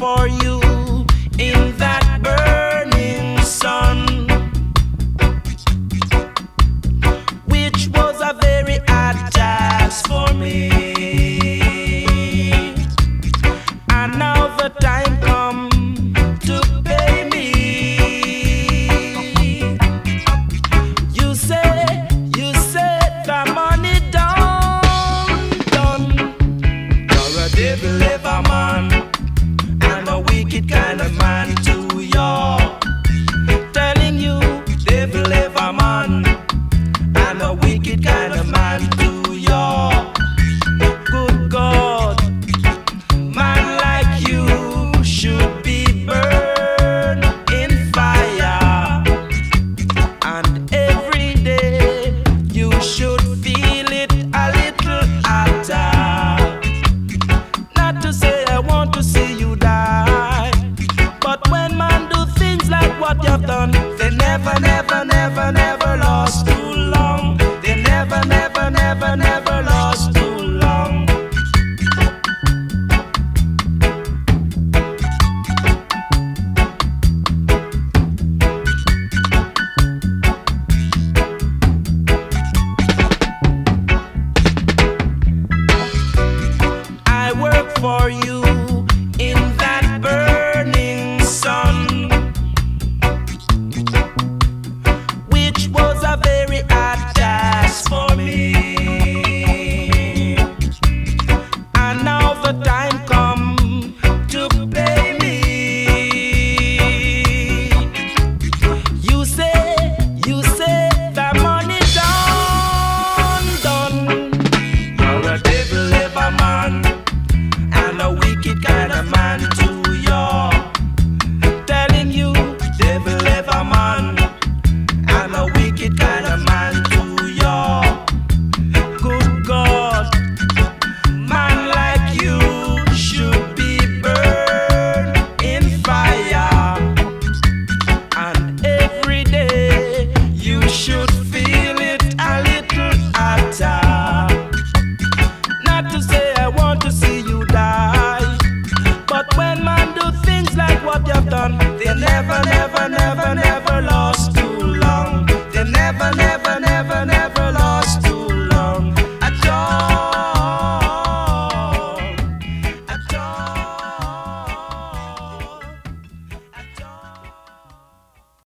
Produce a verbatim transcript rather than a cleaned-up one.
for you in that burning sun, which was a very hard task for me. And now the time come to pay me. You say, you say the money done, done. You're a devil ever man, and a wicked kind of man too, you're telling you, devil ever man, and a wicked kind of man too, you're good God. Man like you should be burned in fire, and every day you should feel it a little hotter. Not to say I want to see you die, but when man do things like what you've done, they never, never, never, never last too long. They never, never, never, never last too long. I work for you in that burning sun, which was a very hard task for me. And now the time come to pay me. You say, you say the money done, done. You're a devil ever man, and a wicked kind of man too, you're telling you, devil ever man, and a wicked kind of man too, you're good God. Man like you should be burned in fire, and every day you should feel it a little hotter. Not to say I want to see you die, but when man do things like what you've done, they never,